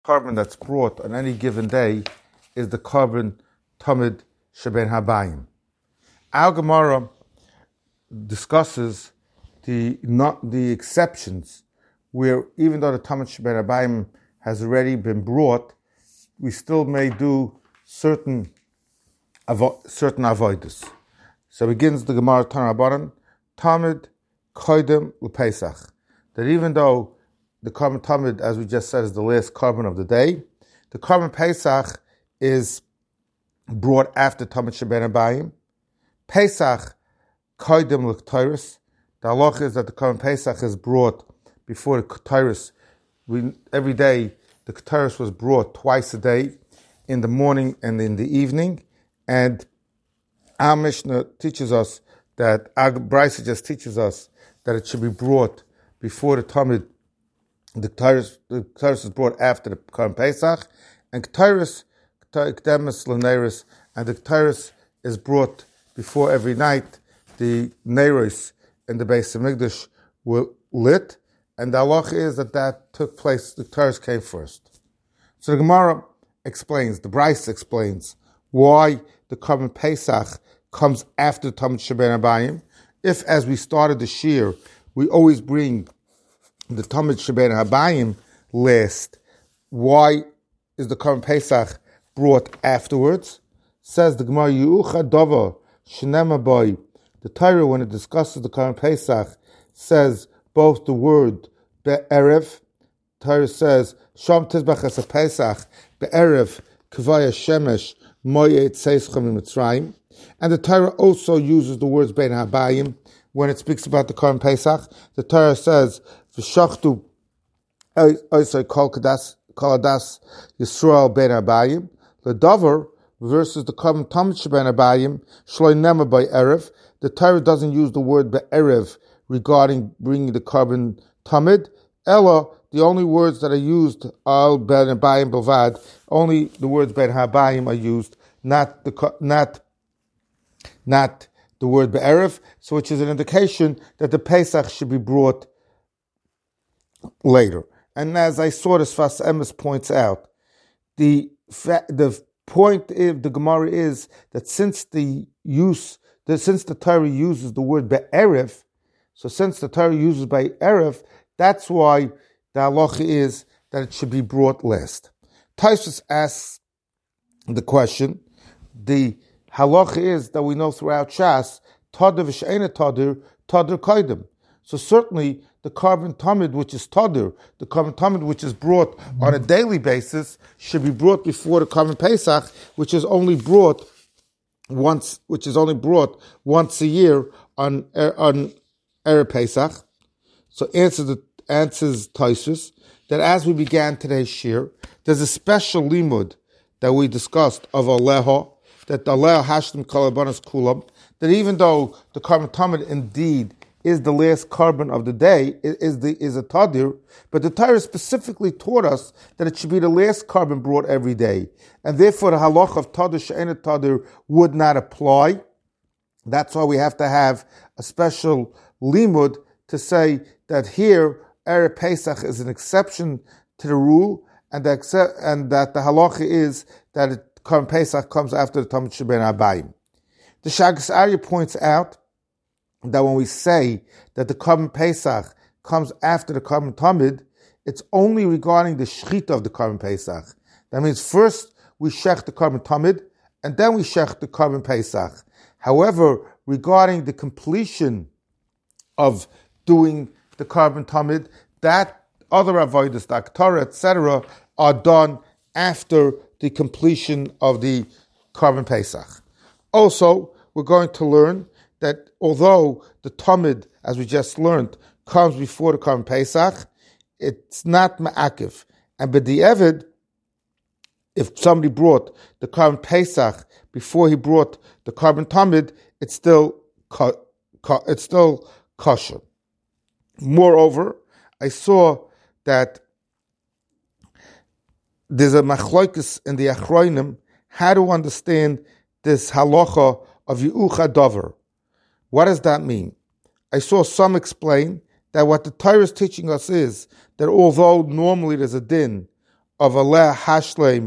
carbon that's brought on any given day is the carbon tamid sheben habayim. Our Gemara discusses the exceptions where even though the tamid sheben habayim has already been brought, we still may do certain avoidus. So begins the Gemara Tana Rabbanan, tamid koidem l'pesach. That even though the carbon tamid, as we just said, is the last carbon of the day, the carbon pesach is brought after tamid sheben habayim. Pesach koidem l'ktoris. The halach is that the carbon pesach is brought before the ktoris. Every day the ktoris was brought twice a day, in the morning and in the evening, and our Mishnah teaches us that, our Brisa just teaches us that it should be brought before the tamid. The ktoris is brought after the Korban Pesach, and ktoris k'demes l'neiros, and the ktoris is brought before every night. The neiros in the Beis Hamikdash were lit, and the halach is that took place. The ktoris came first. So the Gemara explains, the Brisa explains why the Korban Pesach comes after the tamid sheben habayim. If, as we started the shir, we always bring the tamid sheben habayim last, why is the Korban Pesach brought afterwards? Says the Gemara, Yu'ucha Dava Shenema Boy. The Torah, when it discusses the Korban Pesach, says both the word be'erev. Torah says Sham Tizbach as a Pesach be'erev Kavaya Shemesh Moyet Seischem Mitzrayim. And the Torah also uses the words Ben Habayim when it speaks about the Korban Pesach. The Torah says V'shachtu Oisai Kol Adas Yisrael Ben Habayim. The Dover versus the Korban Tamid Sheben Habayim Shloi Nema by Erev. The Torah doesn't use the word be'erev regarding bringing the Korban Tamid. Ella, the only words that are used are Ben Habayim Bavad. Only the words Ben Habayim are used, not the word be'erev. So, which is an indication that the Pesach should be brought later. And as I saw, this Sfas Emes points out, the point of the Gemara is that since the Torah uses the word be'erev, so since the Torah uses be'erev, that's why the halacha is that it should be brought last. Tosfos asks the question, the halacha is that we know throughout Shas, Tadir v'she'ena Tadir, Tadir koidem. So certainly the Korban Tamid, which is Tadir, the Korban Tamid which is brought on a daily basis, should be brought before the Korban Pesach, which is only brought once a year on Erev Pesach. So answers Tosfos that as we began today's shir, there's a special limud that we discussed of Aleha, that Aleha Hashtem Kol Abanos Kulam, that even though the Korban Tamid indeed is the last carbon of the day, is a Tadir, but the Torah specifically taught us that it should be the last carbon brought every day, and therefore the halach of Tadir She'ena Tadir would not apply. That's why we have to have a special limud to say that here Erev Pesach is an exception to the rule, and that the halacha is that Korban Pesach comes after the Tamid Sheben Habayim. The Shagas Aryeh points out that when we say that the Korban Pesach comes after the Korban Tamid, it's only regarding the Shechita of the Korban Pesach. That means first we shech the Korban Tamid, and then we shech the Korban Pesach. However, regarding the completion of doing the Korban Tamid, that other avodas, the Aktorah, etc., are done after the completion of the Korban Pesach. Also, we're going to learn that although the Tamid, as we just learned, comes before the Korban Pesach, it's not ma'akiv. And b'di'evid, if somebody brought the Korban Pesach before he brought the Korban Tamid, it's still kosher. Moreover, I saw that there's a machlokes in the Achronim how to understand this halacha of Yu'ucha Dover. What does that mean? I saw some explain that what the Torah is teaching us is that although normally there's a din of Aleh Hashleim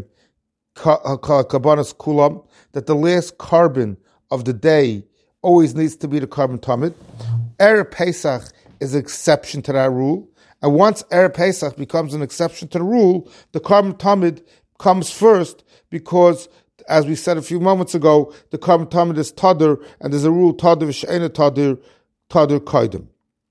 Karbanos Kulam, that the last carbon of the day always needs to be the carbon tamid. Erev Pesach is an exception to that rule. And once Erev Pesach becomes an exception to the rule, the carbon tamid comes first because, as we said a few moments ago, the carbon tamid is tadir, and there's a rule tadir v'she'ena tadir kaidim.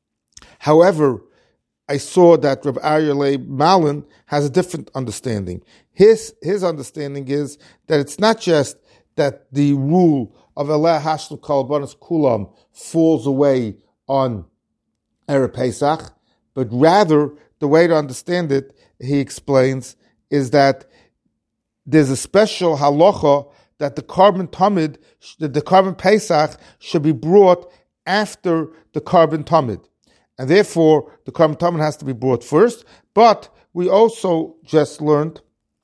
However, I saw that Rabbi Aryeh Malin has a different understanding. His understanding is that it's not just that the rule of Eleh Hashlu Kalbanas Kulam falls away on Erev Pesach, but rather the way to understand it, he explains, is that there's a special halacha that the carbon tamid, the carbon Pesach should be brought after the carbon tamid. And therefore, the carbon tamid has to be brought first. But we also just learned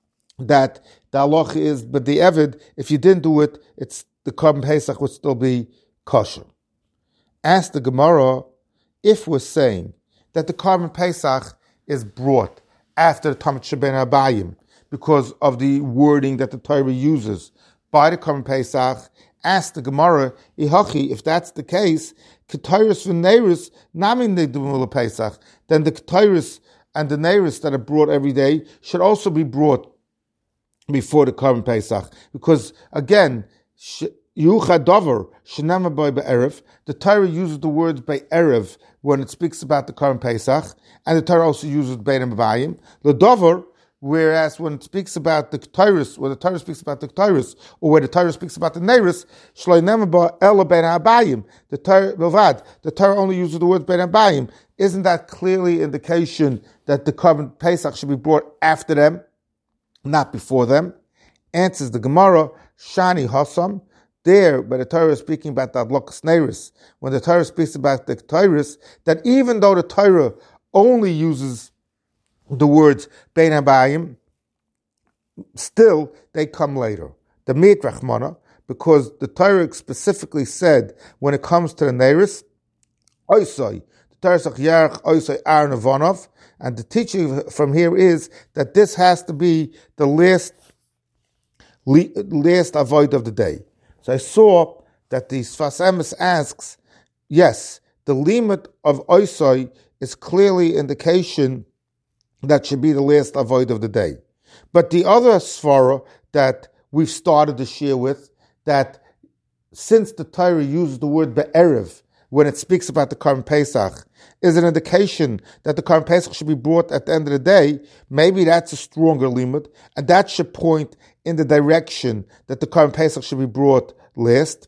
that the halacha is, but the evid, if you didn't do it, the carbon Pesach would still be kosher. Ask the Gemara, if we're saying that the carbon Pesach is brought after the Tamid Sheben Abayim because of the wording that the Torah uses by the carbon Pesach, ask the Gemara, if that's the case, Ketairis v'Neiris namin nedumul Pesach, then the Ketairis and the Neiris that are brought every day should also be brought before the carbon Pesach, because again, Yuchad Dover shenema by be'erev. The Torah uses the words be'erev when it speaks about the carbon Pesach, and the Torah also uses bein v'ayim. The Dover, whereas when it speaks about the Ketairis, where the Torah speaks about the Ketairis, or where the Torah speaks about the Neiris, shloinema ba ela bein habayim. The Torah only uses the words bein habayim. Isn't that clearly indication that the carbon Pesach should be brought after them, not before them? Answers the Gemara, Shani Hassam. There, but the Torah is speaking about the Adlokas Neiris. When the Torah speaks about the Ketairis, that even though the Torah only uses the words Bein Habayim, still they come later. The Mit Rachmana, because the Torah specifically said when it comes to the Neiris, Oisai, the Torah Sach Yarach Oisai Ar Navonov, and the teaching from here is that this has to be the last avoid of the day. So I saw that the Sfas Emes asks, yes, the limit of Oisai is clearly indication that should be the last avoid of the day. But the other svara that we've started to share with, that since the Torah uses the word be'erev when it speaks about the Karban Pesach, is an indication that the Karban Pesach should be brought at the end of the day. Maybe that's a stronger limit, and that should point in the direction that the Karban Pesach should be brought last.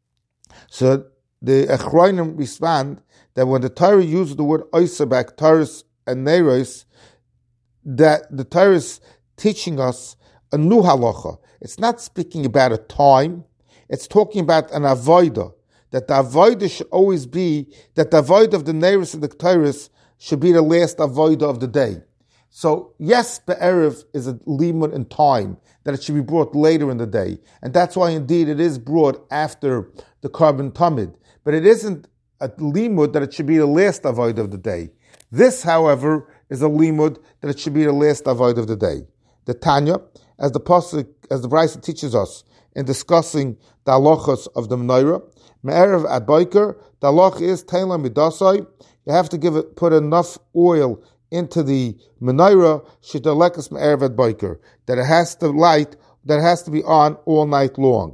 So the Echroinim respond that when the Torah uses the word Oisabak, Taurus and Neiros, that the Torah is teaching us a new halacha. It's not speaking about a time, it's talking about an avodah. That the avodah should always be, that the avodah of the Neiros and the Taurus should be the last avodah of the day. So yes, be'erev is a limud in time, that it should be brought later in the day. And that's why indeed it is brought after the carbon tamid. But it isn't a limud that it should be the last avodah of the day. This, however, is a limud that it should be the last avodah of the day. The Tanya, as the Brisa teaches us in discussing the halachos of the menorah, me'erev ad boker, the halacha is teila midasai. You have to put enough oil into the menorah, shitalekas me'erev ad boker, that it has to be on all night long,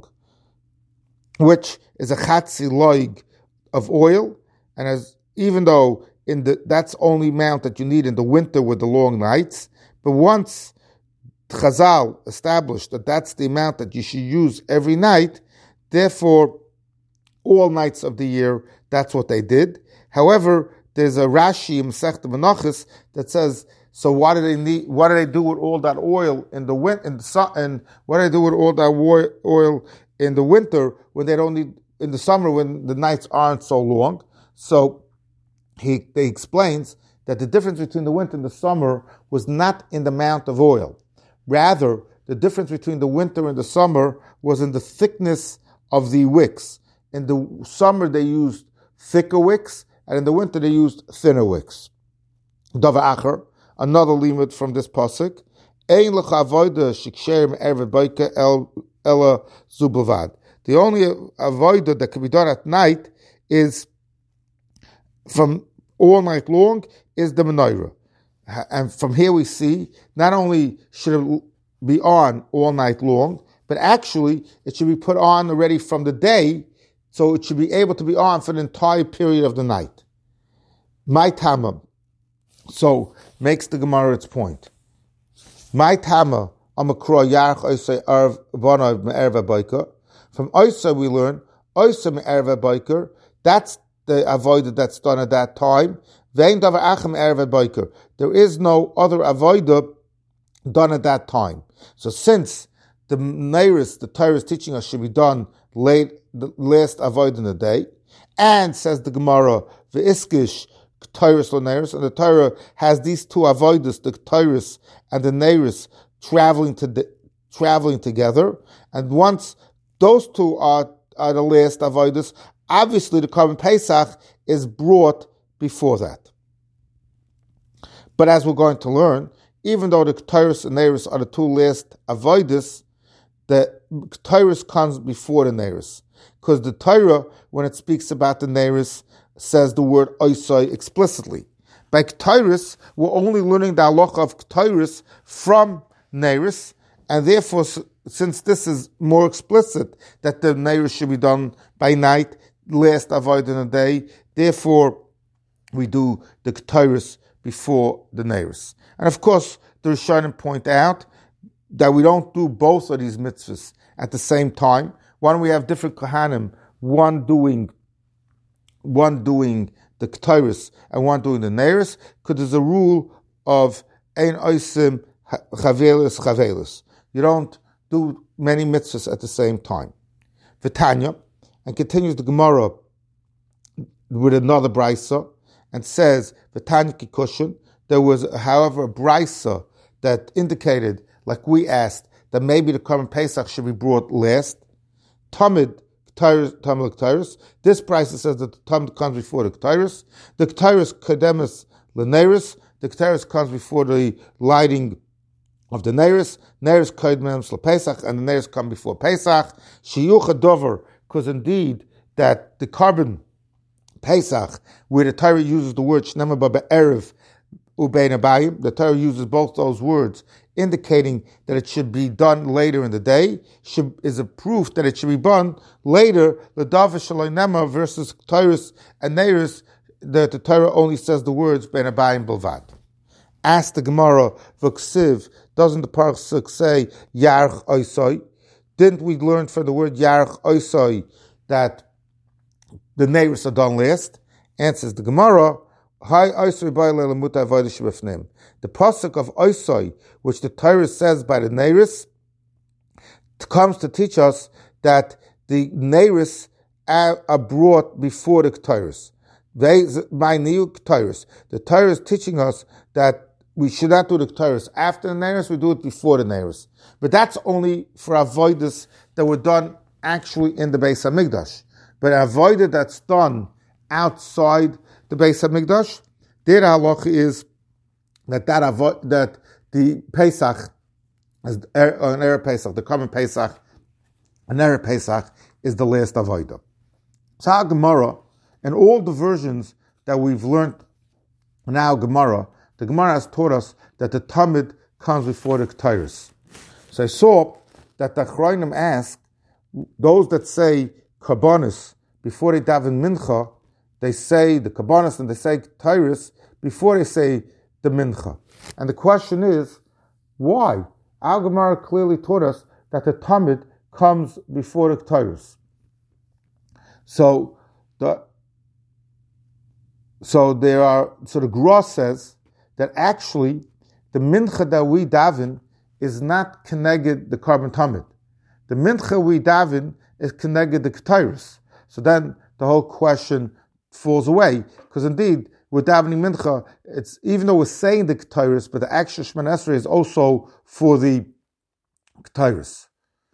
which is a chatzi loig of oil, and even though that's only amount that you need in the winter with the long nights, but once Chazal established that that's the amount that you should use every night, therefore all nights of the year, that's what they did. However, there's a Rashi in Masechta Menachos that says, so what do they need? What do they do with all that oil in the winter? And what do they do with all that oil in the winter when they don't need in the summer when the nights aren't so long? So he explains that the difference between the winter and the summer was not in the amount of oil. Rather, the difference between the winter and the summer was in the thickness of the wicks. In the summer they used thicker wicks, and in the winter they used thinner wicks. Dava Acher, another limit from this pasuk, Ein lecha avoida shiksherim erev boiker ella zubavad. The only avoida that can be done at night is from all night long is the menorah. And from here we see not only should it be on all night long, but actually it should be put on already from the day, so it should be able to be on for the entire period of the night. My tama. So makes the Gemara its point. My tama amakro yarch oisay arv vanav me'erva biker. From oisay we learn oisay me'erva biker. That's the avodah that's done at that time. Vein davar achem me'erva biker. There is no other avodah done at that time. So since the Neiris, the Torah is teaching us, should be done late, the last avodah in the day, and says the Gemara, ve'iskish Ketairis lo Neiris, and the Torah has these two avodas, the Ketairis and the Neiris, traveling together, and once those two are the last avodas, obviously the Korban Pesach is brought before that. But as we're going to learn, even though the Ketairis and Neiris are the two last avodas, the Ketairis comes before the Neiris. Because the Torah, when it speaks about the Neiris, says the word Oisai explicitly. By Ketairis, we're only learning the halacha of Ketairis from Neiris, and therefore, since this is more explicit, that the Neiris should be done by night, last avodah in the day, therefore, we do the Ketairis before the Neiris. And of course, the Rishonim point out that we don't do both of these mitzvahs at the same time. One, we have different kohanim, one doing the Ketairis and one doing the Neiris, because there's a rule of ein oisim chavelis. You don't do many mitzvahs at the same time. V'tanya, and continues the Gemara with another brisa, and says, V'tanya kikushin, there was, however, a brisa that indicated, like we asked, that maybe the Korban Pesach should be brought last. Tamid Ketairis. This brisa says that the Tamid comes before the Ketairis. The Ketairis kademis l'Neiris. The Ketairis comes before the lighting of the Neiris. Neiris kademis l'Pesach, and the Neiris come before Pesach. Shiyucha dover, because indeed that the Korban Pesach, where the Torah uses the word Shnema Ba'erev Ubein Abayim, the Torah uses both those words, indicating that it should be done later in the day, is a proof that it should be done later. The Davar Shaloi Nema versus Ketairis and Neiris, that the Torah only says the words Ben Abayim Bilvad. Ask the Gemara, V'ksiv, doesn't the Pasuk say Yarch Oisai? Didn't we learn from the word Yarch Oisai that the Neiris are done last? Answers the Gemara, the pasuk of Oisai, which the Torah says by the Neiris, comes to teach us that the Neiris are brought before the Ketairis. The Torah is teaching us that we should not do the Ketairis after the Neiris, we do it before the Neiris. But that's only for avodas that were done actually in the Beis HaMikdash. But avodah that's done outside the Beis HaMikdash, their halacha is that the Pesach, an Erev Pesach, the Korban Pesach, an Erev Pesach is the last avodah. So our Gemara, and all the versions that we've learned in our Gemara, the Gemara has taught us that the Tamid comes before the Ketairis. So I saw that the Achronim ask, those that say Karbonis before they daven Mincha, they say the Kabbanis and they say Ketairis before they say the Mincha. And the question is, why? Our Gemara clearly taught us that the Tamid comes before the Ketairis. So the Gra says that actually the Mincha that we daven is not connected the Korban Tamid. The Mincha we daven is connected the Ketairis. So then the whole question falls away, because indeed with davening mincha, it's even though we're saying the Ketairis, but the actual Shemana Esrei is also for the Ketairis.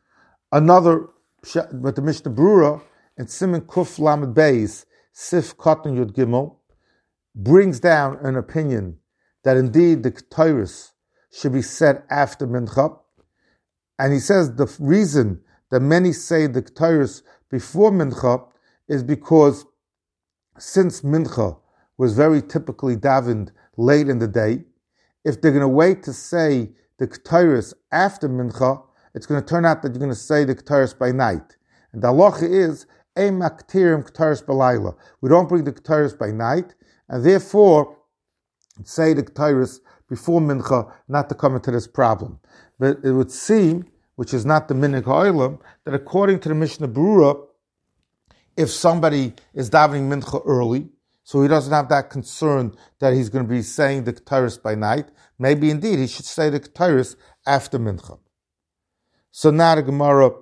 But the Mishnah Brura and Siman Kuf Lamed Beis Sif Katan Yud Gimel brings down an opinion that indeed the Ketairis should be said after Mincha. And he says the reason that many say the Ketores before Mincha is because since Mincha was very typically davened late in the day, if they're going to wait to say the Ketores after Mincha, it's going to turn out that you're going to say the Ketores by night. And the halacha is, Ein maktirim Ketores b'layla. We don't bring the Ketores by night, and therefore say the Ketores before Mincha, not to come into this problem. But it would seem, which is not the Minhag HaOlam, that according to the Mishnah Berurah, if somebody is davening Mincha early, so he doesn't have that concern that he's going to be saying the Ketores by night, maybe indeed he should say the Ketores after Mincha. So now the Gemara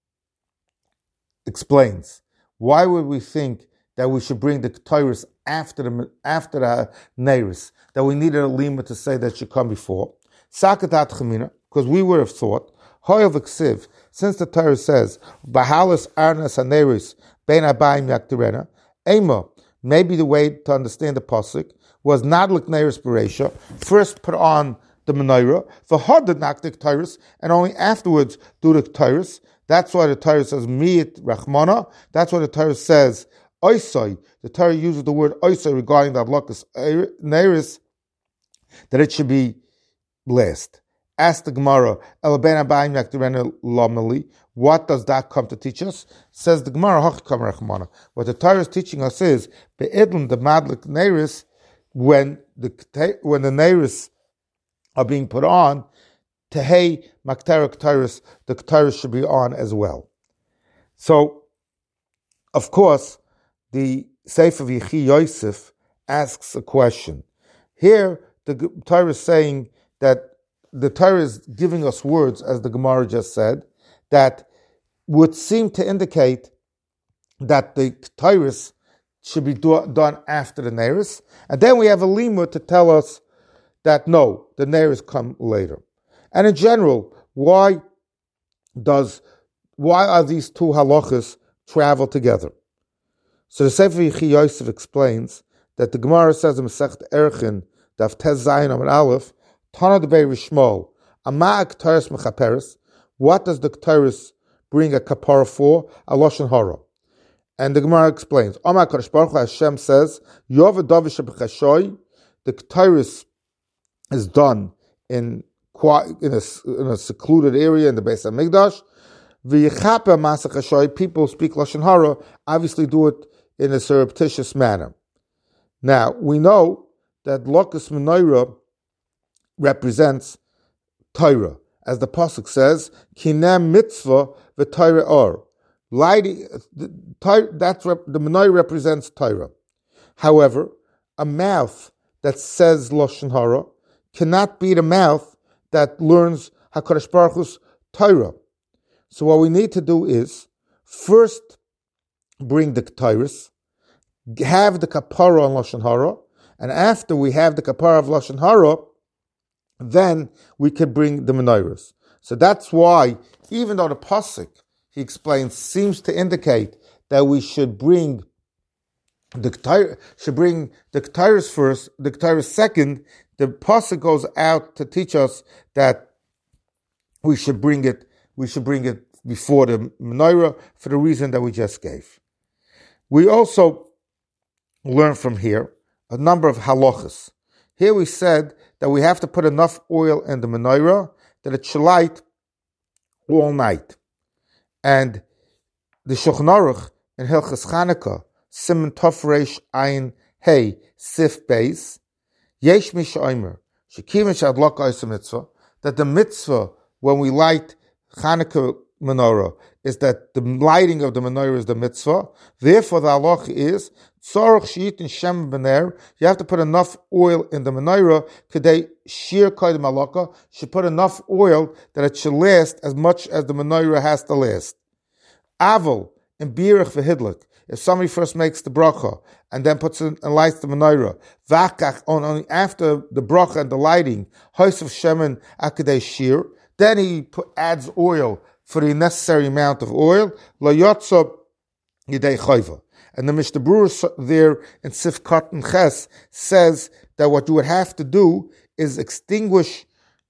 explains, why would we think that we should bring the Ketores after the Neiris, that we needed a lima to say that should come before? Sakatat Chamina, because we would have thought, Hoyav Ksiv, since the Torah says, Bahalas Arnas HaNeiris, Bein Abayim Yaktirena, Ema, maybe the way to understand the pasuk was Nadlik Neiris Bereisha, first put on the menorah, v'hodad nakdik Ketores, and only afterwards do the Ketores. That's why the Torah says Mi'it Rachmana. That's why the Torah says Oisai. The Torah uses the word Oisai regarding the Adlakas Neiris, that it should be last. Ask the Gemara, Elaben Abayim Yaktirena Lamali. What does that come to teach us? Says the Gemara, Hachikam Rachmana. What the Torah is teaching us is Be'idlim the Madlik Neiris, when the Neiris are being put on, Tehei Maktera Ketores, the Ketores should be on as well. So, of course, the Sefer of Yechi Yosef asks a question. Here, the Torah is saying that the Torah is giving us words, as the Gemara just said, that would seem to indicate that the Ketores should be done after the Neiris. And then we have a limud to tell us that no, the Neiris come later. And in general, why are these two halachas travel together? So the Sefer Yechi Yosef explains that the Gemara says in Masechet Erchin, Daf Tez Zayin Amud Aleph, Tana de Be'er Shmuel, Ama Ketores mechaperes. What does the Ketores bring a kapara for? A lashon hara. And the Gemara explains, Amar Kadosh Baruch Hu, Hashem says, Yov Davish B'chashoy, the Ketores is done in a secluded area in the Beis HaMikdash. V'yichaper Masach Hashoy, people speak lashon hara, obviously do it in a surreptitious manner. Now, we know that Lokus Menorah represents Torah, as the pasuk says, "Kinem mitzvah v'Torah or." Lighting, the menorah represents Torah. However, a mouth that says lashon hara cannot be the mouth that learns Hakadosh Baruch Hu's Torah. So what we need to do is first bring the Ketores, have the kapara on lashon hara, and after we have the kapara of lashon hara, then we can bring the menorahs. So that's why, even though the pasuk, he explains, seems to indicate that we should bring the Ketores first, the Ketores second, the pasuk goes out to teach us that we should bring it before the menorah for the reason that we just gave. We also learn from here a number of halachas. Here we said that we have to put enough oil in the menorah that it should light all night. And the Shulchan Aruch in Hilchas Chanukah, Siman Tov Reish Ayin Hey Sif Beis, Yesh Mi She'omer Shekiven She'adlok Oisa Mitzvah, that the mitzvah when we light Chanukah menorah is that the lighting of the menorah is the mitzvah. Therefore, the halach is tzorach sheyitin shem b'ner. You have to put enough oil in the menorah. Kedei shir koydem halakha, should put enough oil that it should last as much as the menorah has to last. Aval in birach v'hidlik. If somebody first makes the bracha and then puts in and lights the menorah, v'akach only after the bracha and the lighting, hoisav shemen akedei shir, then he adds oil for the necessary amount of oil, lo yotza yidei chayva. And the Mishnah Berurah there in Sifkat and Ches says that what you would have to do is extinguish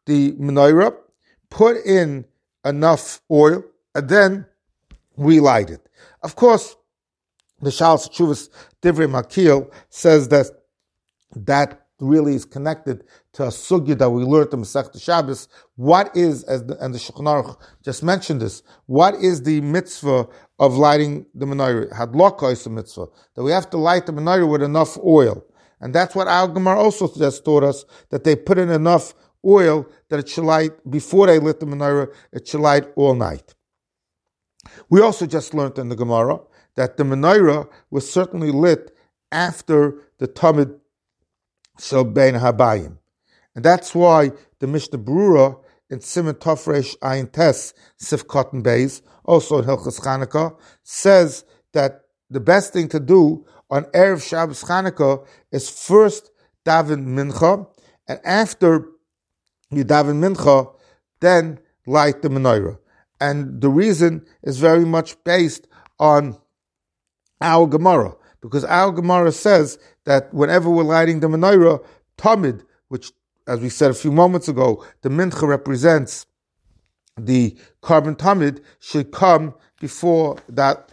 the menorah, put in enough oil, and then relight it. Of course, the Shalas Tshuvas Divrei Makil says that really is connected to a sugya that we learned in Masechta Shabbos. What is, and the Shulchan Aruch just mentioned this, what is the mitzvah of lighting the menorah? Hadlaka is a mitzvah, that we have to light the menorah with enough oil. And that's what Al Gemara also just taught us, that they put in enough oil that it should light, before they lit the menorah, it should light all night. We also just learned in the Gemara that the menorah was certainly lit after the Tamid Shel Bein Habayim. And that's why the Mishnah Berurah in Siman Tafresh Ayin Tes Sif Cotton Beis, also in Hilchas Chanukah, says that the best thing to do on Erev Shabbos Chanukah is first daven mincha, and after you daven mincha, then light the menorah. And the reason is very much based on our Gemara, because our Gemara says that whenever we're lighting the menorah, tamid, which, as we said a few moments ago, the mincha represents the carbon tamid, should come before that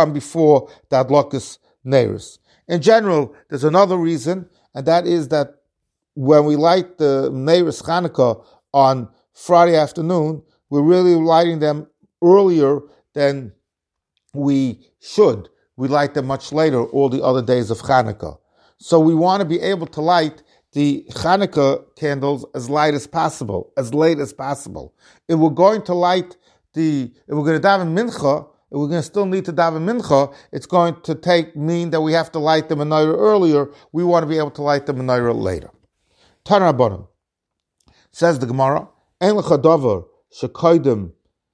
adlokus neiros. In general, there's another reason, and that is that when we light the neiros Chanukah on Friday afternoon, we're really lighting them earlier than we should. We light them much later, all the other days of Chanukah. So we want to be able to light the Chanukah candles as light as possible, as late as possible. If we're going to daven mincha, if we're going to still need to daven mincha, it's going to mean that we have to light the menorah earlier. We want to be able to light the menorah later. Tana Rabbanan, says the Gemara, Ein lecha davar shekodim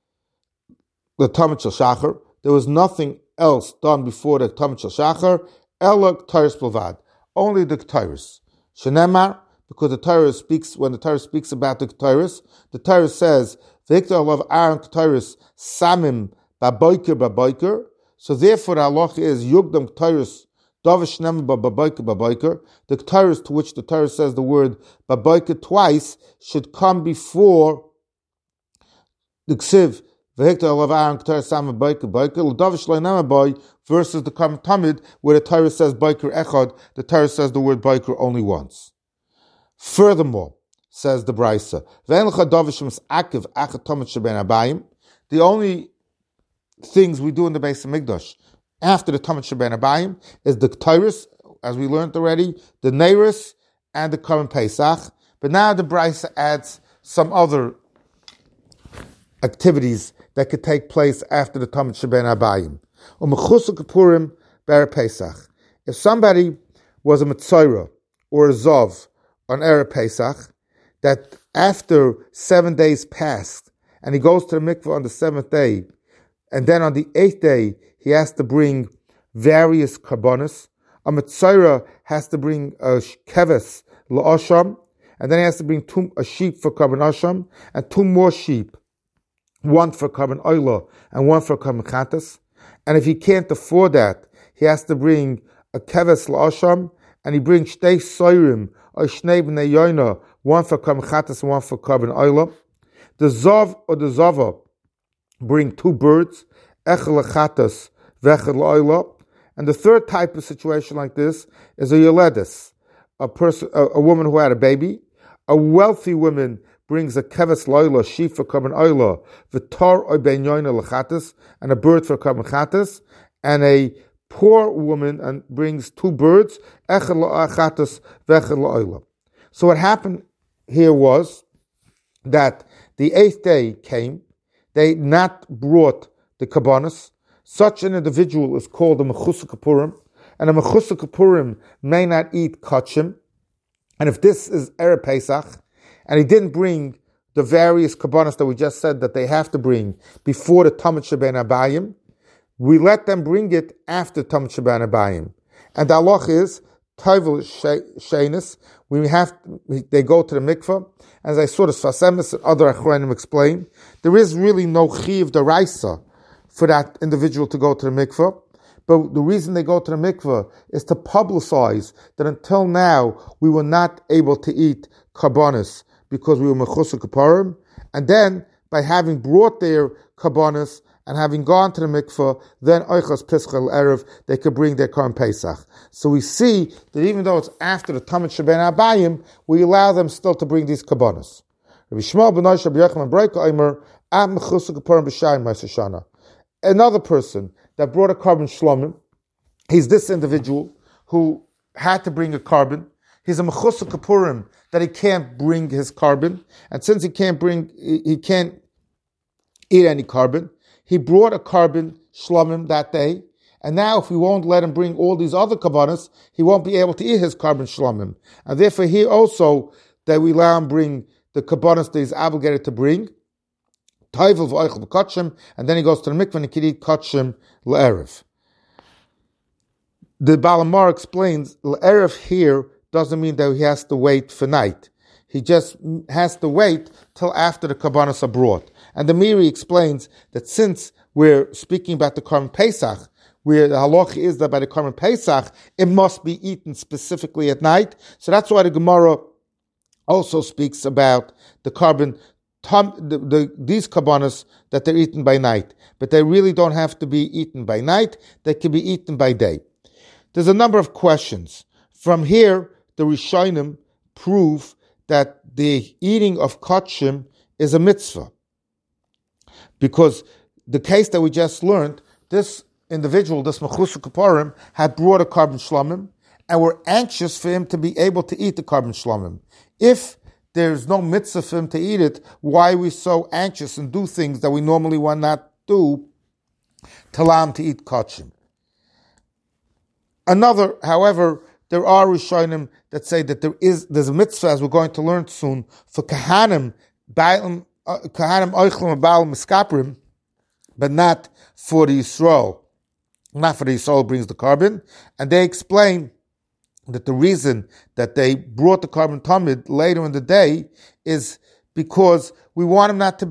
l'tamid shel shachar. There was nothing else done before the tamid shel shachar, ela k'tayris b'lvad, only the k'tayris. Shenemar, because the Torah speaks, when the Torah speaks about the k'tayris, the Torah says, V'hikta alav Aaron k'tayris samim b'boiker. So therefore the halacha is yugdam k'tayris davish nem b'boiker. The k'tayris to which the Torah says the word b'boiker twice should come before the ksiv v'hikta alav Aaron k'tayris samim b'boiker l'davish le'nem b'boy versus the Karm Tamid where the Torah says boiker echad. The Torah says the word boiker only once. Furthermore, says the Brisa, the only things we do in the Beis Hamikdash after the Tamid Sheben Abayim is the K'tayris, as we learned already, the Neiris, and the Korban Pesach. But now the Brisa adds some other activities that could take place after the Tamid Sheben Abayim. If somebody was a Mitzorah or a Zov on Erev Pesach, that after 7 days passed, and he goes to the mikveh on the 7th day, and then on the 8th day, he has to bring various karbonos. A Mitzorah has to bring a keves la'asham, and then he has to bring a sheep for karban asham, and 2 more sheep, one for karban oila, and one for karban chatas. And if he can't afford that, he has to bring a keves la'asham, and he brings shtei soirim, or shnei b'nei yoina, one for karban chatas and one for karban oila. The zav or the zava bring 2 birds, echel chatas, v'echel oila. And the third type of situation like this is a yoledes, a woman who had a baby. A wealthy woman brings a keves loila, sheep for karban oila, v'tar or ben yoina lechatas, and a bird for karban chatas. And a poor woman brings 2 birds, echel chatas, v'echel oila. So what happened here was that the 8th day came, they not brought the kabbanis. Such an individual is called a mechusah kapurim, and a mechusah kapurim may not eat kachim. And if this is Erev Pesach, and he didn't bring the various kabbanis that we just said that they have to bring before the Tamid Sheben Abayim, we let them bring it after Tamid Sheben Abayim. And the halach is Tovel Sheinis. They go to the mikveh. As I saw the Sfas Emes and other Achronim explain, there is really no chiv deraisa for that individual to go to the mikveh. But the reason they go to the mikveh is to publicize that until now we were not able to eat karbonis because we were mechusar kaparim, and then by having brought their kabbanis and having gone to the mikveh, then oichas pischal erev, they could bring their korban pesach. So we see that even though it's after the Tamid Sheben Abayim, we allow them still to bring these kabbanis. Rabbi Shmuel ben Yoshua ben Yochanan Breika Omer, am mechusar kaparim b'shayim ma'aser shana. Another person that brought a korban shlomim, he's this individual who had to bring a korban. He's a mechusar kapurim that he can't bring his korban, and since he can't eat any korban, he brought a korban shlomim that day, and now if we won't let him bring all these other kabbanas, he won't be able to eat his korban shlomim, and therefore here also that we allow him bring the kabbanas that he's obligated to bring, toivel v'oichel b'kotshim, and then he goes to the mikveh and he can eat kotshim l'erev. The Baal HaMaor explains l'erev here doesn't mean that he has to wait for night. He just has to wait till after the kabbanas are brought. And the Miri explains that since we're speaking about the korban Pesach, where the halacha is that by the korban Pesach, it must be eaten specifically at night. So that's why the Gemara also speaks about the korban, these kabbanas that they're eaten by night. But they really don't have to be eaten by night. They can be eaten by day. There's a number of questions. From here, the Rishonim prove that the eating of kotshim is a mitzvah. Because the case that we just learned, this individual, this mechusar kaparim, had brought a korban shlomim, and we're anxious for him to be able to eat the korban shlomim. If there's no mitzvah for him to eat it, why are we so anxious and do things that we normally would not do to allow him to eat kotshim? However, there are Rishonim that say that there's a mitzvah, as we're going to learn soon, for kahanim oichlim and ba'al miskaprim, but not for the Yisrael. Not for the Yisrael brings the korban. And they explain that the reason that they brought the korban tamid later in the day is because we want him not to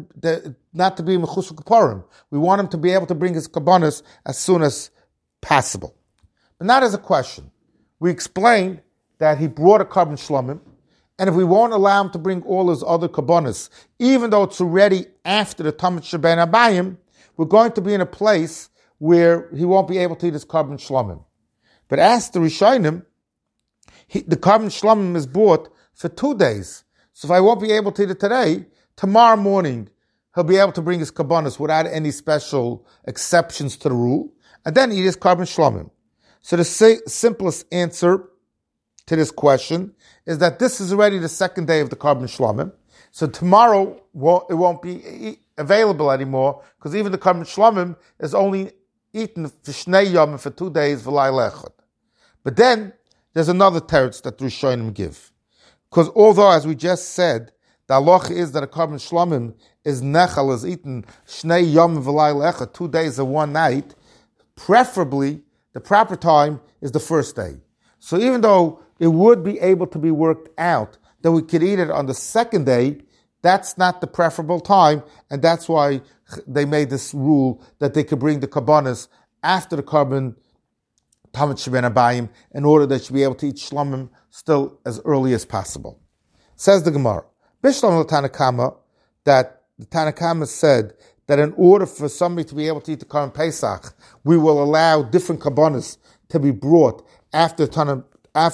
be mechusar kaparim. We want him to be able to bring his kabbanas as soon as possible. But not as a question. We explained that he brought a korban shlomim, and if we won't allow him to bring all his other kabbanas, even though it's already after the Tamid Sheben Abayim, we're going to be in a place where he won't be able to eat his korban shlomim. But as the Rishonim, the korban shlomim is bought for 2 days. So if I won't be able to eat it today, tomorrow morning he'll be able to bring his kabbanas without any special exceptions to the rule, and then eat his korban shlomim. So the simplest answer to this question is that this is already the second day of the korban shlomim. So tomorrow it won't be available anymore, because even the korban shlomim is only eaten for shnei yom for 2 days v'layla echad. But then there's another teretz that the Rishonim give, because although, as we just said, the halacha is that a korban shlomim is nechal, is eaten shnei yom v'layla echad, 2 days and 1 night, preferably the proper time is the first day. So even though it would be able to be worked out that we could eat it on the second day, that's not the preferable time, and that's why they made this rule that they could bring the kabbanas after the korban Tamid Sheben Abayim in order that they should be able to eat shlomim still as early as possible. Says the Gemara, Bishlam Tanakama, that the Tanakama said that in order for somebody to be able to eat the korban Pesach, we will allow different kabbanas to be brought after Tamid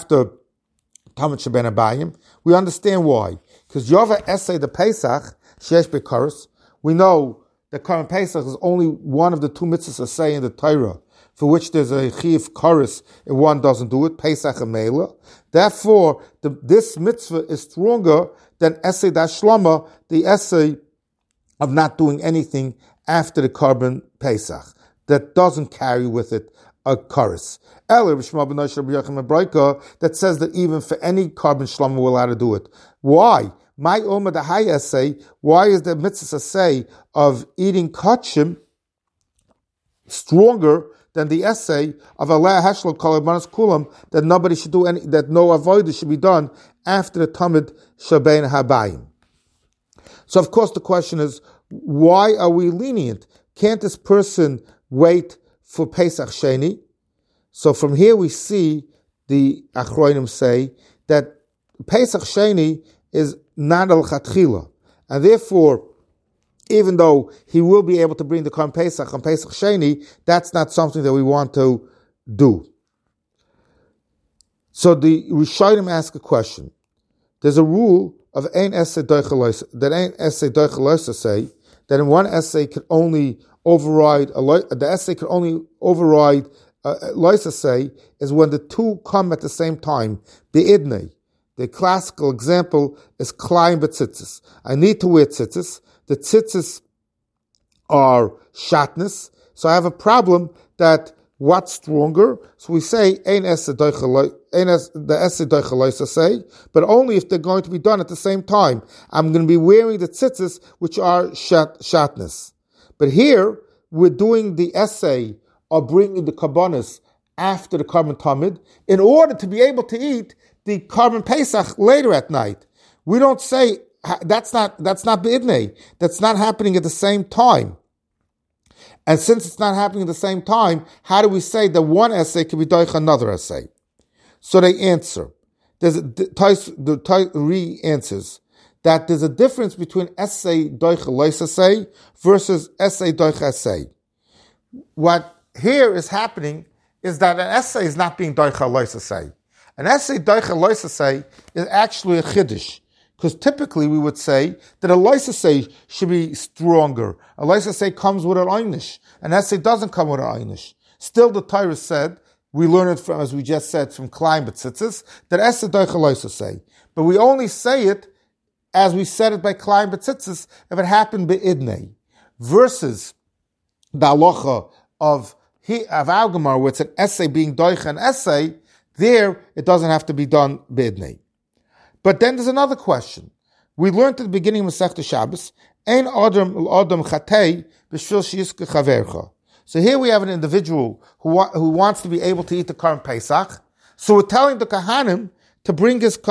Sheben Abayim. We understand why. Because Yova Esei the Pesach, Shesh Bekaris, we know that korban Pesach is only one of the 2 mitzvahs Esei in the Torah, for which there's a Chiv Karis if one doesn't do it, Pesach and Meila. Therefore, this mitzvah is stronger than Esei Dashlama, the Esei of not doing anything after the korban Pesach. That doesn't carry with it a karis. That says that even for any korban shlomim we're allowed to do it. Why? My Oma the high essay, why is the mitzvah say of eating kotshim stronger than the essay of Allah Hashlo Kalabanas Kulam that nobody should do any, that no avodah should be done after the Tamid Sheben Habayim? So of course the question is, why are we lenient? Can't this person wait for Pesach Sheni? So from here we see the Achronim say that Pesach Sheni is not al-chatchila. And therefore, even though he will be able to bring the Korban Pesach on Pesach Sheni, that's not something that we want to do. So the Rishonim ask a question. There's a rule of Ein Essay Doichel that Ein Essay Doichel say that in one essay could only override the essay could only override Loisa say is when the two come at the same time. Be'idnei. The classical example is Klein B'tzitzis. I need to wear tzitzis. The tzitzis are shatness. So I have a problem that what's stronger? So we say the essay doichel say, but only if they're going to be done at the same time. I'm going to be wearing the tzitzis, which are shatness. But here, we're doing the essay of bringing the karbanos after the Korban Tamid in order to be able to eat the Korban Pesach later at night. We don't say, that's not be'idnei. That's not happening at the same time. And since it's not happening at the same time, how do we say that one essay can be doich another essay? So they answer. The Re answers that there's a difference between essay doich lois essay versus essay doich essay. What here is happening is that an essay is not being doich lois essay. An essay doich lois essay is actually a chiddush. Because typically we would say that a lois essay should be stronger. A lois essay comes with an einish. An essay doesn't come with an einish. Still, the Torah said, we learn it from, as we just said, from Klein B'tzitzis, that essay doich lois essay. But we only say it as we said it by Klein B'tzitzis if it happened be'idnei. Versus the halacha of our Gemara, where it's an essay being doich an essay, there it doesn't have to be done be'idnei. But then there's another question. We learned at the beginning of Masechta Shabbos, Ein Adam Chatei B'shvil Shiyiska Chavercha. So here we have an individual who wants to be able to eat the Korban Pesach. So we're telling the Kahanim to bring his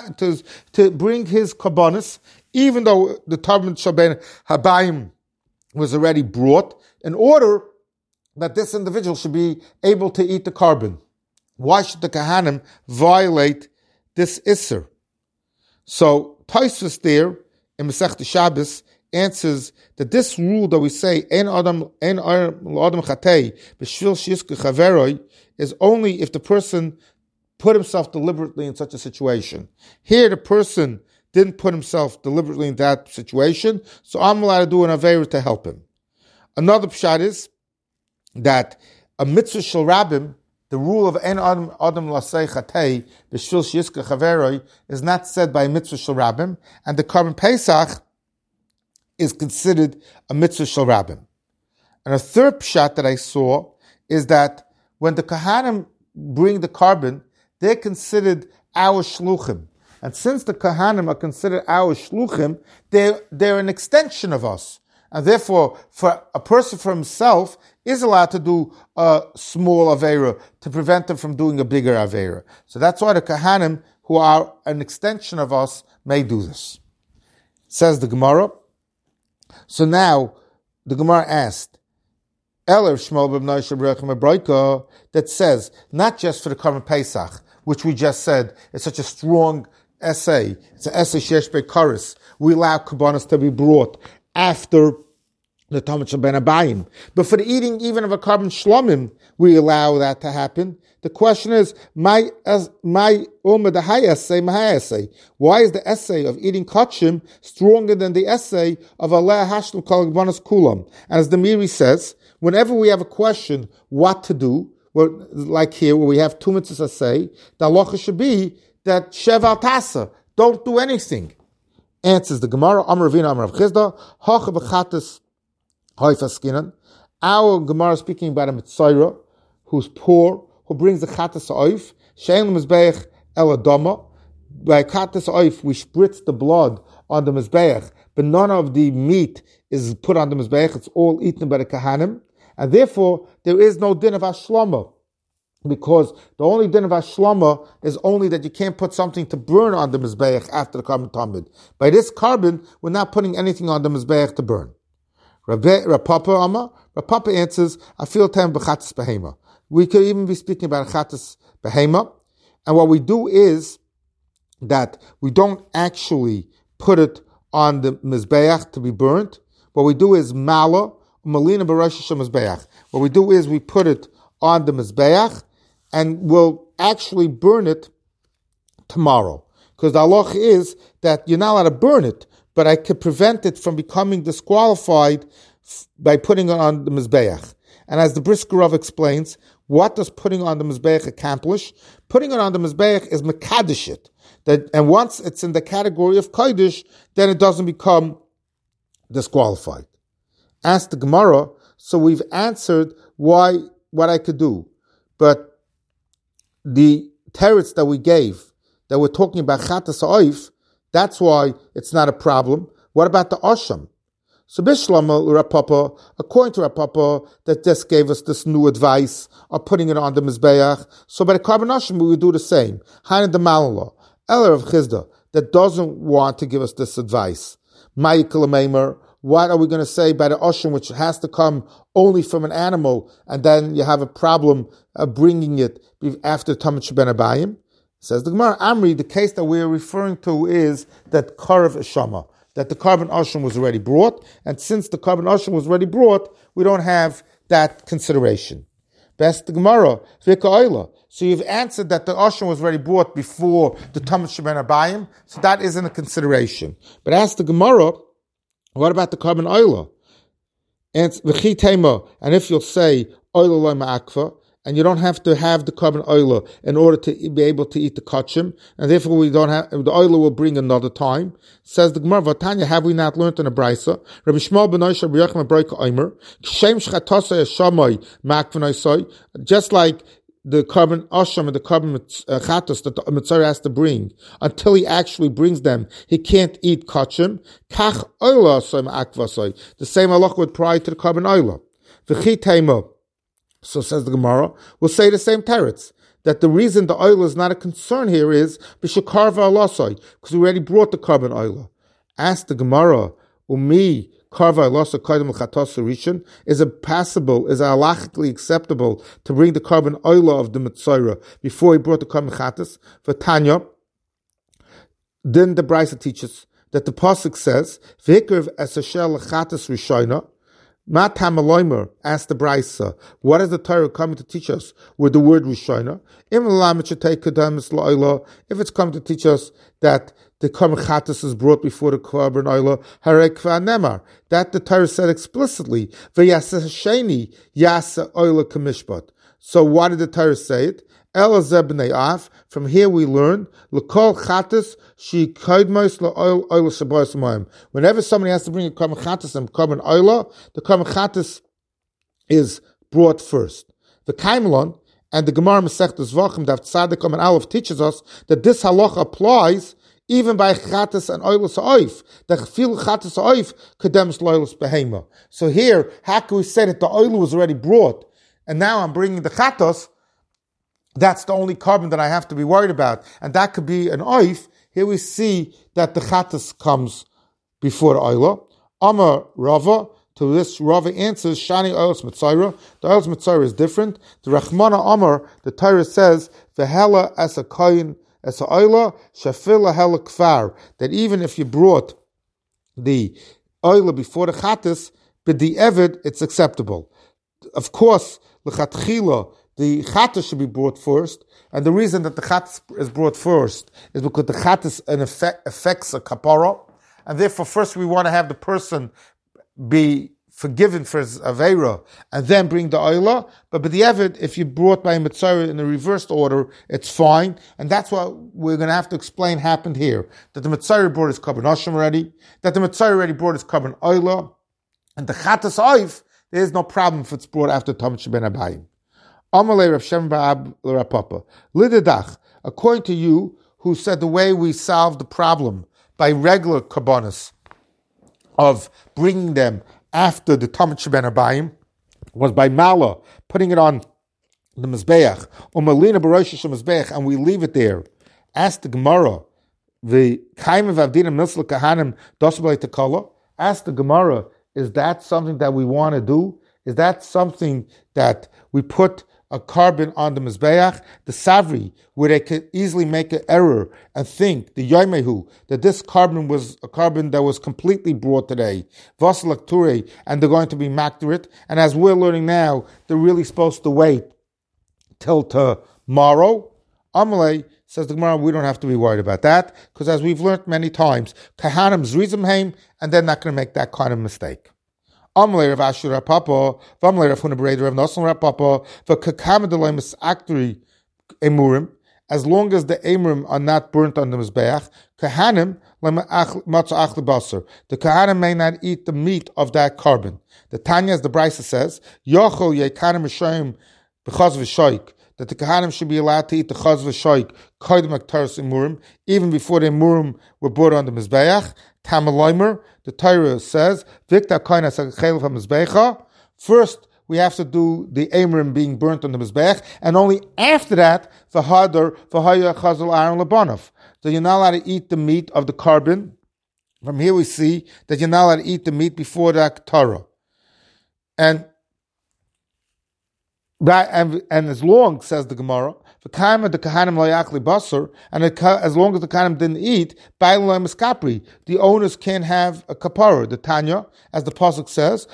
karbanos, even though the Targum Shaben Habayim was already brought, in order that this individual should be able to eat the carbon. Why should the Kahanim violate this Isser? So Tosfos there in Masechta Shabbos answers that this rule that we say Ein Adam Chatei B'shvil Shiyiska Chaveroi is only if the person put himself deliberately in such a situation. Here the person didn't put himself deliberately in that situation, so I'm allowed to do an Aveira to help him. Another pshat is that a mitzvah shel rabbim, the rule of Ein Adam Lasei Chatei B'shvil Shiyiska Chaveroi is not said by a mitzvah shel rabbim, and the Korban Pesach is considered a mitzvah shel rabbim. And a third pshat that I saw is that when the Kahanim bring the carbon, they're considered our shluchim. And since the Kahanim are considered our shluchim, they're an extension of us. And therefore, for a person for himself is allowed to do a small Aveira to prevent him from doing a bigger Aveira. So that's why the Kahanim, who are an extension of us, may do this. Says the Gemara. So now, the Gemara asked, that says, not just for the Korban Pesach, which we just said is such a strong essay. It's an essay sheyesh beikaris. We allow karbanos to be brought after the Talmud Shel Ben Abayim. But for the eating even of a Korban Shlomim, we allow that to happen. The question is, why is the essay of eating kachim stronger than the essay of Aleh Hashlam Kol Gbanos Kulam? And as the Miri says, whenever we have a question what to do, like here where we have two mitzvahs say, the halacha should be that sheval tasa, don't do anything. Answers the Gemara, Amar Ravina, Amar Rav Chizda, Hacha b'chatas haifaskinan. Our Gemara speaking about a mitzayra who's poor, who brings the chatas oif, shein l'mizbeach el adama. By chatas oif, we spritz the blood on the mizbeach, but none of the meat is put on the mizbeach. It's all eaten by the kahanim, and therefore there is no din of ashlama, because the only din of ashlama is only that you can't put something to burn on the mizbeach after the carbon tamid. By this carbon, we're not putting anything on the mizbeach to burn. Rapapa answers, I feel time b'chatas behema. We could even be speaking about chatas behema, and what we do is that we don't actually put it on the Mizbeach to be burnt. What we do is Mala, Malina B'Rosh Mizbeach. What we do is we put it on the Mizbeach and we'll actually burn it tomorrow. Because the halach is that you're not allowed to burn it, but I could prevent it from becoming disqualified by putting it on the Mizbeach. And as the Brisker Rav explains, what does putting on the Mizbeach accomplish? Putting it on the Mizbeach is Mekadesh it. And once it's in the category of Kodesh, then it doesn't become disqualified. Asked the Gemara, so we've answered what I could do. But the teretz that we gave, that we're talking about Chatas Ha'oif, that's why it's not a problem. What about the Asham? So Bishlam Rav Papa, according to Rav Papa, that just gave us this new advice of putting it on the Mizbeach. So by the Karban Asham, we would do the same. Hanan the Malala, Eller of Chizda, that doesn't want to give us this advice. Ma'ikal Meimer, what are we going to say by the Asham, which has to come only from an animal, and then you have a problem bringing it after Tamat Sheben Abayim? Says the Gemara, Amri, the case that we're referring to is that Karav Eshama, that the Karban Asham was already brought, and since the Karban Asham was already brought, we don't have that consideration. Best the Gemara, Vika Oila. So you've answered that the Asham was already brought before the Tamat Sheben Abayim, so that isn't a consideration. But ask the Gemara, what about the Karban Oila? And V'chi Tema, and if you'll say Oila Lo Ma'akva, and you don't have to have the Karban Oila in order to be able to eat the kachim, and therefore we don't have, the Oila will bring another time. Says the Gemara, Vatanya, have we not learned in a Brisa? Rabbi Shmuel ben Oisha B'Yachim B'Roika Omer, Kshem Shchatasei Eshamai Makv'Noisoi, just like the Karban Asham and the Karban Chatos that the Mitzvah has to bring, until he actually brings them, he can't eat kachim. Kach Oila Asoi Ma'akv'Asoi. The same halach would apply to the Karban Oila. V'chi Teimo. So says the Gemara, we'll say the same teretz, that the reason the oil is not a concern here is b'shekarva alasai, because we already brought the Karban oil. Ask the Gemara, umi karva alasai kaidem l'chatos rishon, is it halachically acceptable to bring the Karban oil of the Mitzorah before he brought the Karban chatas? For Tanya, then the Brisa teaches that the pasuk says, v'hikrev esashel l'chatas rishona. Matam Aloimer asked the Brisa, what is the Torah coming to teach us with the word Rishona? If it's coming to teach us that the Karban Chatas is brought before the Karban Oila, Harei Kvar Nemar, that the Torah said explicitly, V'yaseh Sheni Yaseh Oila Kamishpat. So why did the Torah say it? From here we learn, whenever somebody has to bring a Karban Chatas and Karban Oila, the Karban Chatas is brought first. The Kaimelon and the Gemara Masechtas Vachim Daf Tzadik and Aleph teaches us that this halacha applies even by Chatas and Oilus Ha'oif. The Chfil Chatas Ha'oif Kedems Loilus Behema. So here, how can we say that the oil was already brought, and now I'm bringing the Chatas? That's the only carbon that I have to be worried about. And that could be an oif. Here we see that the chatas comes before the oila. Amar Rava, to this Rava answers, Shani oilos mitzayra. The oilos mitzayra is different. The Rachmana Amar, the Torah says, V'hela as a koyin, as a oila, shafila hela kfar. That even if you brought the oila before the chatas, but the evid, it's acceptable. Of course, l'chatchila, the chatas should be brought first, and the reason that the chatas is brought first is because the chatas affects a kapara, and therefore first we want to have the person be forgiven for his aveira, and then bring the oila. But the evid, if you brought by a mitzvah in the reversed order, it's fine, and that's what we're going to have to explain happened here. That the mitzvah brought his Karban Asham already, that the mitzvah already brought his Karban oila, and the chatas oif, there is no problem if it's brought after Tamat Sheben Abayim. Amalei Rav Shem Ba'ab Rav Papa. Lidadach, according to you, who said the way we solved the problem by regular karbanos of bringing them after the Tamat Sheben Abayim was by Mala, putting it on the Mizbeach, or Malina B'Rosh Mizbeach, and we leave it there. Ask the Gemara, the Kaim of Avdina Milsla Kahanim Dosbalei Tekala. Ask the Gemara, is that something that we want to do? Is that something that we put a carbon on the Mizbeach, the Savri, where they could easily make an error and think, the Yomehu, that this carbon was a carbon that was completely brought today, Vasalak Ture, and they're going to be maktarit. And as we're learning now, they're really supposed to wait till tomorrow. Amalei, says the Gemara, we don't have to be worried about that, because as we've learned many times, Kahanim zrizimheim, and they're not going to make that kind of mistake. Amalei Rav Ashur Rav Papa, V'amalei Rav Huna Bereder Rav Nosson Rav Papa, V'kakam delay misaktri emurim, as long as the emurim are not burnt on the mizbeach, Kahanim matzah achli basar, the Kahanim may not eat the meat of that carbon. The Tanya, as the Brisa says, Yochel yekanim Mishayim b'chaz v'shoik, that the Kahanim should be allowed to eat the chaz v'shoik koydem aktaris emurim, even before the emurim were brought on the mizbeach. Tamaloimer, the Torah says, Vikta koina sagachel mizbecha. First, we have to do the emurim being burnt on the mizbech, and only after that, v'hadar v'haya chazal aaron lebanov. So you're not allowed to eat the meat of the carbon. From here we see that you're not allowed to eat the meat before the Torah. And as long, says the Gemara, the Kahanim loyachli basar, and as long as the Kahanim didn't eat, the owners can't have a kapara. The Tanya, as the pasuk says,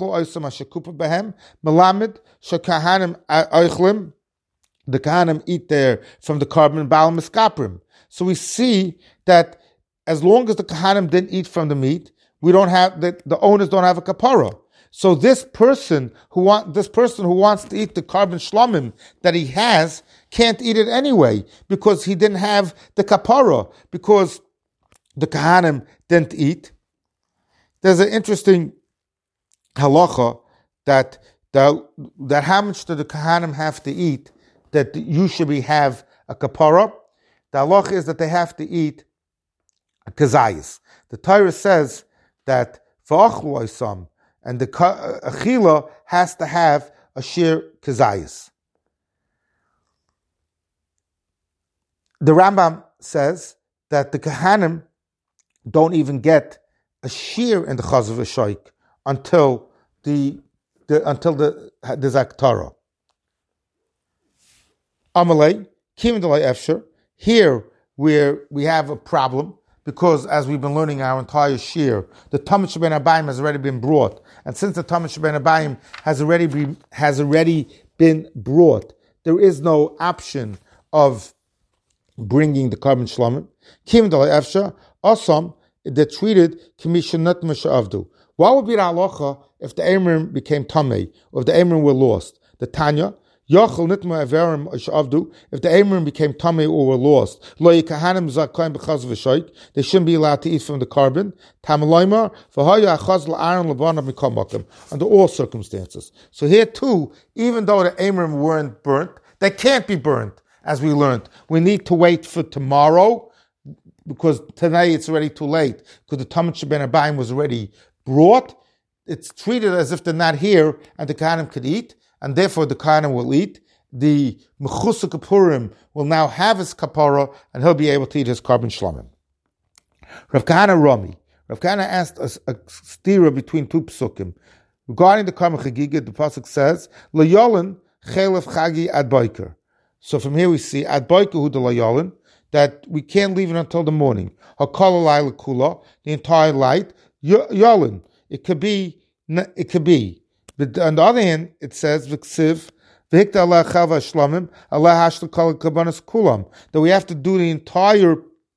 the Kahanim eat there from the carbon bal miskaprim. So we see that as long as the Kahanim didn't eat from the meat, we don't have the owners don't have a kapara. So this person who wants to eat the carbon shlomim that he has can't eat it anyway, because he didn't have the kapara, because the Kahanim didn't eat. There's an interesting halacha that how much do the Kahanim have to eat that usually have a kapara. The halacha is that they have to eat a kazayis. The Torah says that v'achlu oisam, and the achila has to have a shir kazayis. The Rambam says that the Kahanim don't even get a shir in the chaz v'shoik until the Zaktara. Amalei kim delay efsher. Here where we have a problem, because as we've been learning our entire shir, the Talmud Sheben Abayim has already been brought, and since the Talmud Sheben Abayim has already been brought, there is no option of bringing the carbon shlomim. Kim delay efsher asam, they're treated k'mishanat masha'avdu. What would be the halacha if the emurim became tamei, or if the emurim were lost? The Tanya, Yachal nitma averim shavdu. If the emurim became tamei or were lost, lo yikahanim zakaim b'chaz v'shoik, they shouldn't be allowed to eat from the carbon. Tamaloimer v'haya achaz l'aaron levanav mikol makom, under all circumstances. So here too, even though the emurim weren't burnt, they can't be burnt, as we learned. We need to wait for tomorrow, because today it's already too late, because the Talmud Sheben Abayim was already brought. It's treated as if they're not here, and the Kahanim could eat, and therefore the Kahanim will eat. The Mechusah Kapurim will now have his kapara, and he'll be able to eat his carbon shlomim. Rav Kahana Rami. Rav Kahana asked a stira between two psukim. Regarding the Karma Chagiga, the pasuk says, L'yolin chelef chagi ad boiker. So from here we see ad boiker hu de l'yolin, that we can't leave it until the morning. Hakol alayla kula, the entire light. Yolin, it could be. But on the other hand, it says v'ksiv v'hikta Allah chava shlomim Allah hashla kol kabanas kulam, that we have to do the entire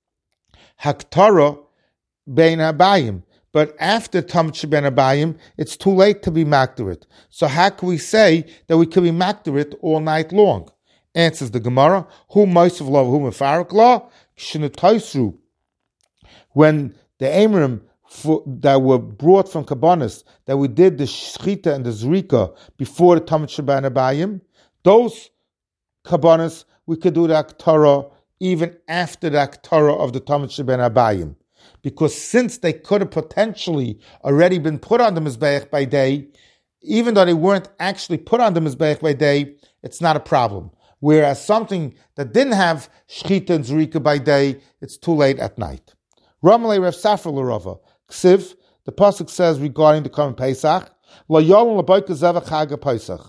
haktara bein habayim. But after Talmud Sheben Abayim, it's too late to be makdarit. So how can we say that we can be makdarit all night long? Answers the Gemara, who ma'asav law, who mefarik law, shenetaisru. When the emurim that were brought from Kabbanis, that we did the Shechita and the Zrika before the Talmud Sheben Abayim, those Kabbanis, we could do the Aktara even after the Aktara of the Talmud Sheben Abayim. Because since they could have potentially already been put on the Mizbeach by day, even though they weren't actually put on the Mizbeach by day, it's not a problem. Whereas something that didn't have Shechita and Zrika by day, it's too late at night. Ramalei Rav Safra L'Rava. Ksiv, the pasuk says regarding the coming Pesach, Lo yolon l'boika zevach chag Pesach.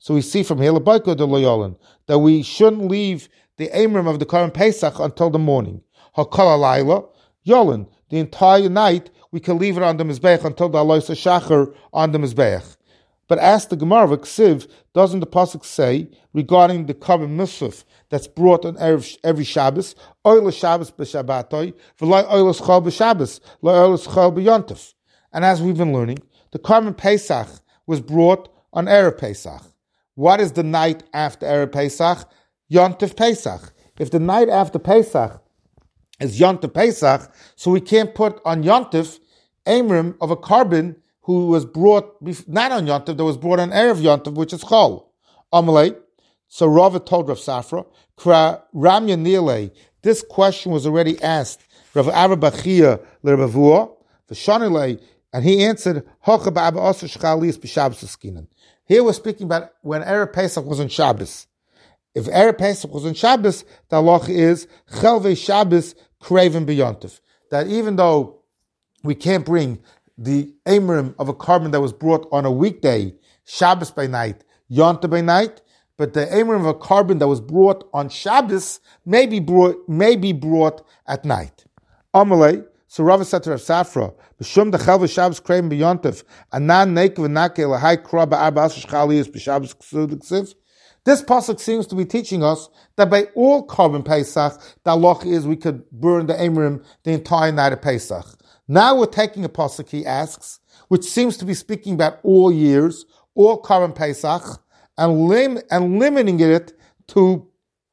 So we see from here that we shouldn't leave the Amrim of the current Pesach until the morning. Hakal alayla Yolin, the entire night we can leave it on the Mizbeach until the Aloysa Shachar on the Mizbeach. But as the Gemara Ksiv, doesn't the pasuk say regarding the Karban Musaf that's brought on every Shabbos, Oila Shabbos b'Shabbatoi, v'loi Oila Schol b'Shabbos, loi Oila Schol b'Yontif. And as we've been learning, the Karban Pesach was brought on Erev Pesach. What is the night after Erev Pesach? Yontif Pesach. If the night after Pesach is Yontif Pesach, so we can't put on Yontif Amrim of a carbon who was brought, not on Yontif, that was brought on Erev Yontif, which is Chol. Amalei. So Rava told Rav Safra, Kra Ramya Nile, this question was already asked, Rav Arabachia L'Ravua, V'Shanile, and he answered, Hocha ba'aba osir shchalis b'Shabbos eskinan. Here we're speaking about when Erev Pesach was on Shabbos. If Erev Pesach was on Shabbos, the halacha is Chelvei Shabbos Kraven B'Yontif. That even though we can't bring the Amrim of a carbon that was brought on a weekday, Shabbos by night, Yontif by night, but the Amrim of a carbon that was brought on Shabbos may be brought at night. Amalei. So Rava said to Rav Safra, "B'shum the Chelvei Shabbos Kraven B'Yontif, anan neik v'nake lahai kra ba'arba asher shchaliyos b'Shabbos ksiv." This pasuk seems to be teaching us that by all Karban Pesach, the halacha is we could burn the Amrim the entire night of Pesach. Now we're taking a pasuk, he asks, which seems to be speaking about all years, all Karban Pesach, and limiting it to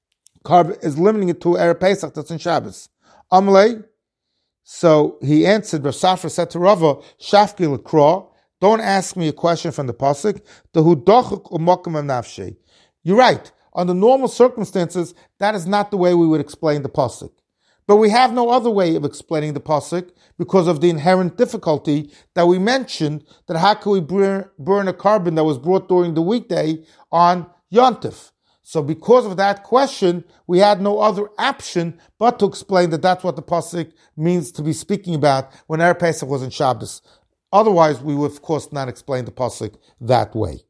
Erev Pesach that's in Shabbos. Amalei. So he answered, Rav Safra said to Rava, Shafki l'kra, don't ask me a question from the pasuk. You're right. Under normal circumstances, that is not the way we would explain the pasuk. But we have no other way of explaining the pasuk because of the inherent difficulty that we mentioned, that how can we burn a carbon that was brought during the weekday on Yontif? So because of that question, we had no other option but to explain that that's what the pasuk means to be speaking about when Erev Pesach was in Shabbos. Otherwise, we would, of course, not explain the pasuk that way.